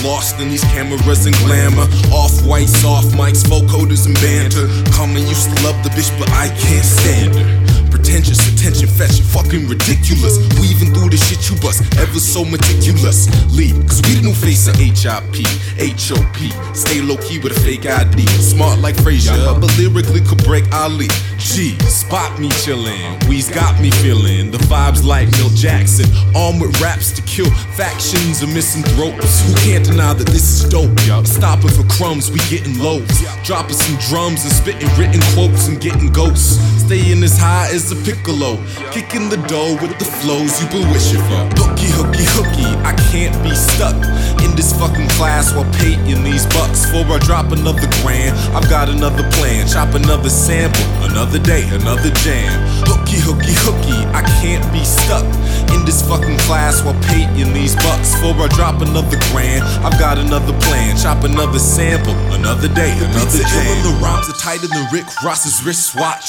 lost in these cameras and glamour. Off-white, soft mics, vocoders and banter. Common used to love the bitch, but I can't stand her. Pretentious, attention fetching, fucking ridiculous. Weaving through the shit you bust, ever so meticulously. Cause we the new face of HIP, HOP. Stay low key with a fake ID. Smart like Frazier, but lyrically could break Ali. G, spot me chillin'. We's got me feeling the vibes like Mill Jackson. Armed with raps to kill factions and misanthropes. Who can't deny that this is dope? Stopping for crumbs, we getting loads. Dropping some drums and spitting written quotes and getting ghosts. Staying as high as a piccolo, kicking the dough with the flows you've been wishing for. Hooky, hooky, hooky, I can't be stuck in this fucking class while paying these bucks. Before I drop another grand, I've got another plan. Chop another sample, another day, another jam. Hooky, hooky, hooky, I can't be stuck in this fucking class while paying these bucks. Before I drop another grand, I've got another plan. Chop another sample, another day, another jam. The rhymes are tighter than Rick Ross's wristwatch.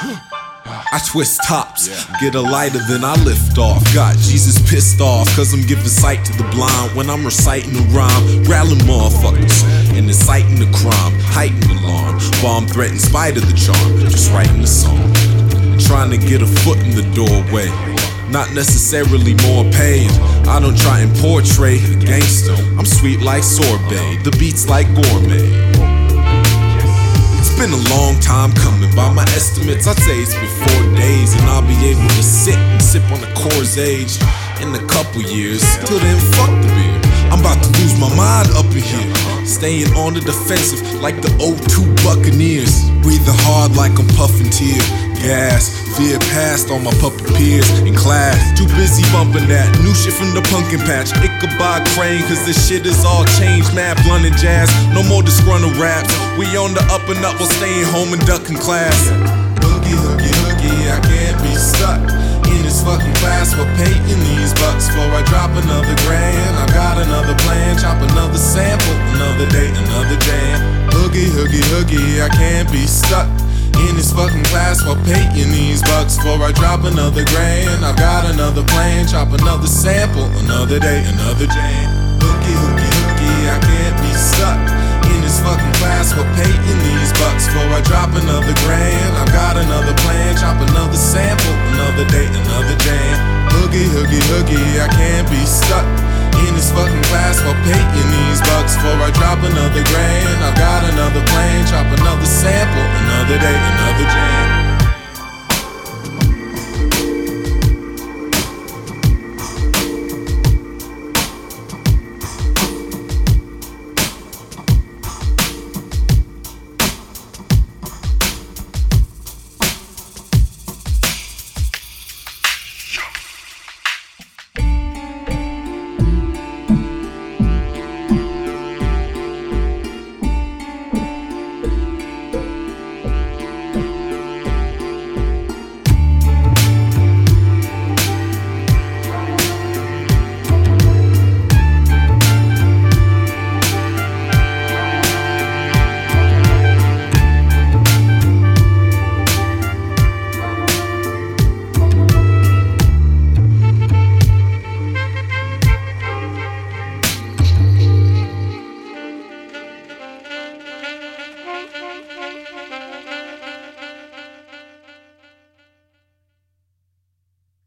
I twist tops, get a lighter, then I lift off. Got Jesus pissed off, cause I'm giving sight to the blind when I'm reciting the rhyme. Rallying motherfuckers and inciting the crime, heightened alarm. Bomb threat in spite of the charm, just writing the song. Trying to get a foot in the doorway, not necessarily more paid. I don't try and portray a gangster, I'm sweet like sorbet, the beats like gourmet. It's been a long time coming, by my estimates I'd say it's been 4 days. And I'll be able to sit and sip on the Coors Age in a couple years. Till then, fuck the beer, I'm about to lose my mind up in here. Staying on the defensive like the 02 Buccaneers. Breathing hard like I'm puffing tear gas. Veer past all my puppet peers in class. Too busy bumping that new shit from the pumpkin patch. Ichabod Crane, cause this shit is all changed. Mad blunt and jazz, no more disgruntled raps. We on the up and up while staying home and ducking class. Hooky, hooky, hooky, I can't be stuck in this fucking class for paying these bucks. Before I drop another grand, I got another plan. Chop another sample, another day, another jam. Hooky, hooky, hooky, I can't be stuck in this fucking class while paying these bucks. Before I drop another grand, I've got another plan. Chop another sample, another day, another jam. Hooky, hooky, hooky, I can't be stuck in this fucking class while paying these bucks. Before I drop another grand, I've got another plan. Chop another sample, another day, another jam. Hooky, hooky, hooky, I can't be stuck in this fucking class while paying these bucks. Before I drop another grand, I've got another plan. Chop another sample, another day, another jam.